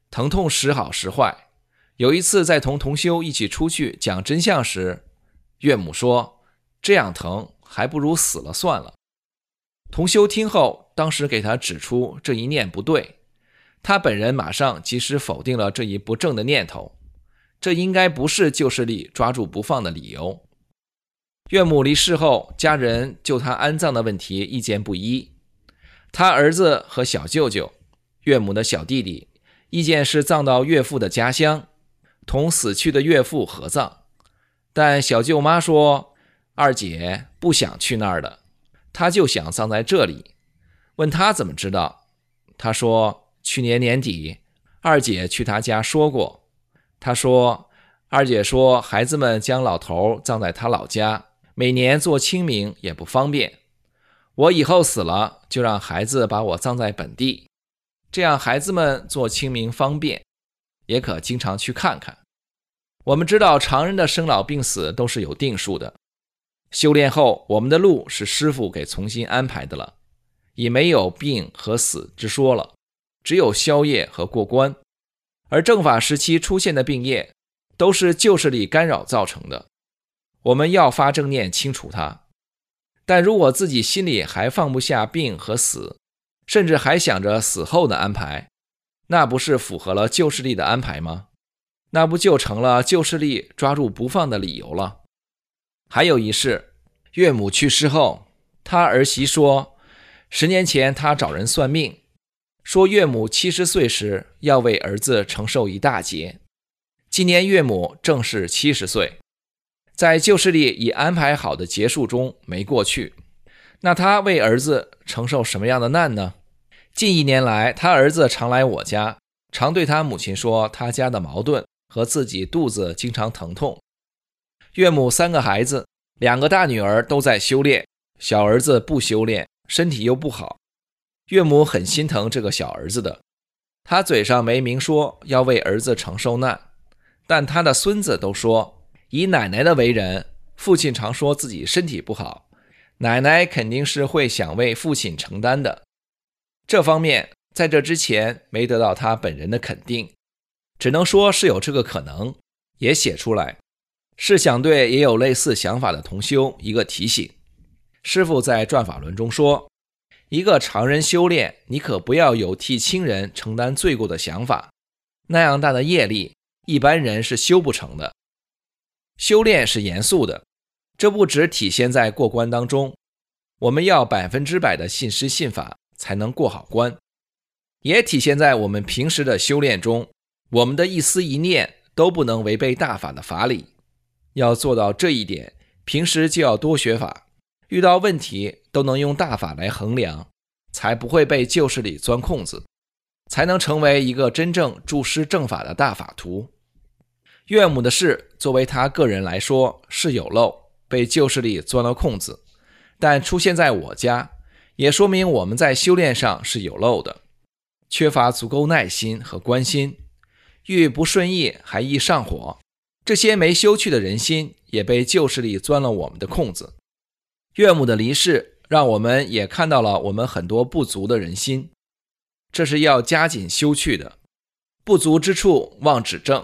疼痛时好时坏。有一次在同同修一起出去讲真相时，岳母说，这样疼还不如死了算了。同修听后，当时给他指出这一念不对，他本人马上及时否定了这一不正的念头，这应该不是旧势力抓住不放的理由。岳母离世后，家人就他安葬的问题意见不一，他儿子和小舅舅，岳母的小弟弟，意见是葬到岳父的家乡，同死去的岳父合葬。但小舅妈说，二姐不想去那儿的，她就想葬在这里。问她怎么知道，她说去年年底二姐去她家说过。她说二姐说孩子们将老头葬在她老家，每年做清明也不方便，我以后死了就让孩子把我葬在本地，这样孩子们做清明方便，也可经常去看看。我们知道常人的生老病死都是有定数的，修炼后我们的路是师父给重新安排的了，已没有病和死之说了，只有消业和过关。而正法时期出现的病业都是旧势力干扰造成的，我们要发正念清除它。但如果自己心里还放不下病和死，甚至还想着死后的安排，那不是符合了旧势力的安排吗？那不就成了旧势力抓住不放的理由了。还有一事，岳母去世后，他儿媳说，十年前他找人算命，说岳母七十岁时要为儿子承受一大劫。今年岳母正是七十岁，在旧势力已安排好的结束中没过去，那他为儿子承受什么样的难呢？近一年来，他儿子常来我家，常对他母亲说他家的矛盾和自己肚子经常疼痛。岳母三个孩子，两个大女儿都在修炼，小儿子不修炼，身体又不好。岳母很心疼这个小儿子的，他嘴上没明说要为儿子承受难，但他的孙子都说，以奶奶的为人，父亲常说自己身体不好，奶奶肯定是会想为父亲承担的。这方面在这之前没得到他本人的肯定，只能说是有这个可能，也写出来，是想对也有类似想法的同修一个提醒。师父在转法轮中说，一个常人修炼，你可不要有替亲人承担罪过的想法，那样大的业力，一般人是修不成的。修炼是严肃的，这不只体现在过关当中，我们要百分之百的信师信法才能过好关，也体现在我们平时的修炼中，我们的一思一念都不能违背大法的法理。要做到这一点，平时就要多学法，遇到问题都能用大法来衡量，才不会被旧势力钻空子，才能成为一个真正助师正法的大法徒。岳母的事作为他个人来说是有漏，被旧势力钻了空子，但出现在我家，也说明我们在修炼上是有漏的，缺乏足够耐心和关心，遇不顺意还易上火，这些没修去的人心也被旧势力钻了我们的空子。岳母的离世让我们也看到了我们很多不足的人心，这是要加紧修去的，不足之处望指正。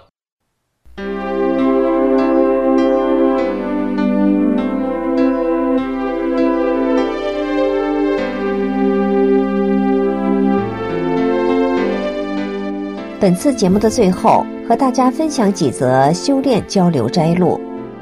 本次节目的最后，和大家分享几则修炼交流摘录。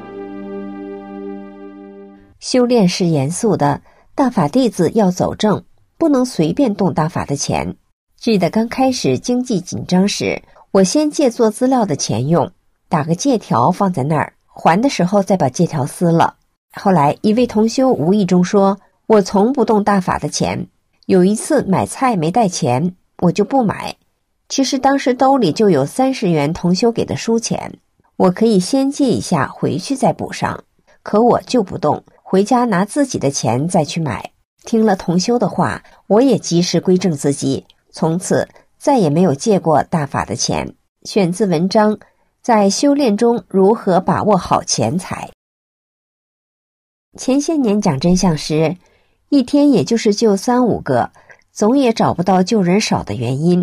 修炼是严肃的，大法弟子要走正，不能随便动大法的钱。记得刚开始经济紧张时，我先借做资料的钱用，打个借条放在那儿，还的时候再把借条撕了。后来一位同修无意中说，我从不动大法的钱，有一次买菜没带钱，我就不买。其实当时兜里就有三十元同修给的书钱，我可以先借一下，回去再补上。可我就不动，回家拿自己的钱再去买。听了同修的话，我也及时归正自己，从此再也没有借过大法的钱。选自文章《在修炼中如何把握好钱财》。前些年讲真相时，一天也就是救三五个，总也找不到救人少的原因。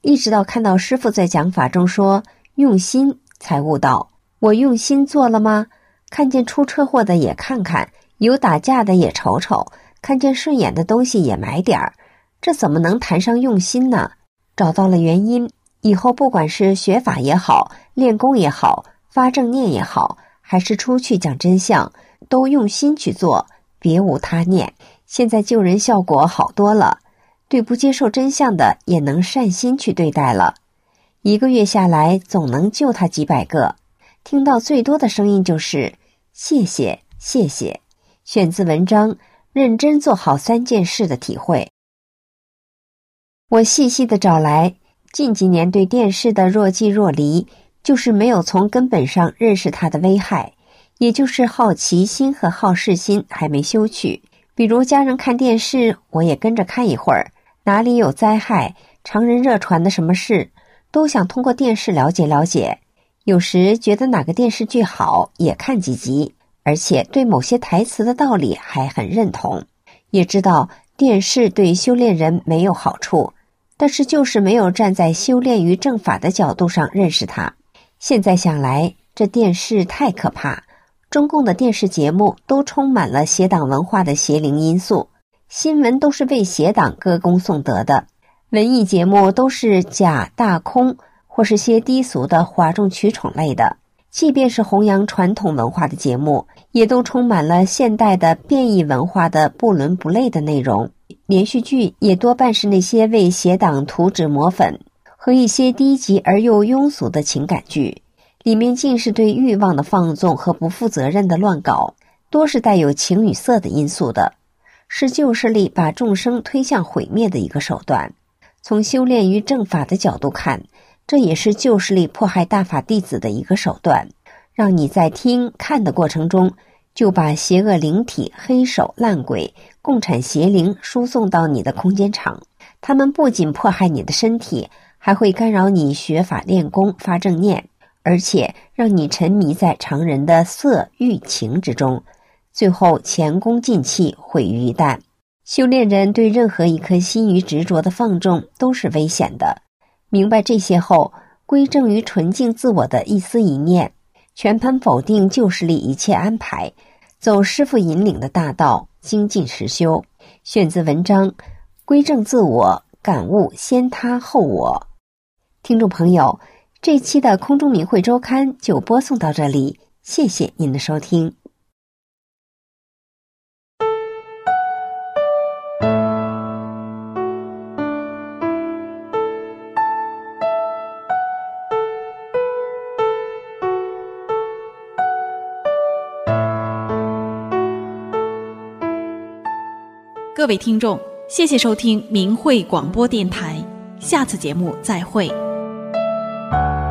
一直到看到师父在讲法中说用心，才悟到我用心做了吗？看见出车祸的也看看，有打架的也瞅瞅，看见顺眼的东西也买点儿，这怎么能谈上用心呢？找到了原因，以后不管是学法也好，练功也好，发正念也好，还是出去讲真相，都用心去做，别无他念。现在救人效果好多了，对不接受真相的也能善心去对待了。一个月下来，总能救他几百个。听到最多的声音就是谢谢谢谢。选自文章认真做好三件事的体会。我细细地找来，近几年对电视的若即若离，就是没有从根本上认识它的危害，也就是好奇心和好事心还没修去。比如家人看电视，我也跟着看一会儿，哪里有灾害，常人热传的什么事，都想通过电视了解了解。有时觉得哪个电视剧好，也看几集，而且对某些台词的道理还很认同。也知道电视对修炼人没有好处，但是就是没有站在修炼与正法的角度上认识它。现在想来，这电视太可怕，中共的电视节目都充满了邪党文化的邪灵因素，新闻都是为邪党歌功颂德的，文艺节目都是假大空，或是些低俗的哗众取宠类的。即便是弘扬传统文化的节目，也都充满了现代的变异文化的不伦不类的内容。连续剧也多半是那些为邪党涂脂抹粉，和一些低级而又庸俗的情感剧，里面尽是对欲望的放纵和不负责任的乱搞，多是带有情与色的因素的，是旧势力把众生推向毁灭的一个手段。从修炼于正法的角度看，这也是旧势力迫害大法弟子的一个手段，让你在听看的过程中，就把邪恶灵体、黑手、烂鬼、共产邪灵输送到你的空间场。他们不仅迫害你的身体，还会干扰你学法练功发正念，而且让你沉迷在常人的色欲情之中，最后前功尽弃，毁于一旦。修炼人对任何一颗心于执着的放纵都是危险的。明白这些后，归正于纯净自我的一思一念，全盘否定旧势力一切安排，走师父引领的大道，精进实修。选自文章归正自我，感悟先他后我。听众朋友，这期的空中明慧周刊就播送到这里，谢谢您的收听。 各位听众，谢谢收听明慧广播电台，下次节目再会。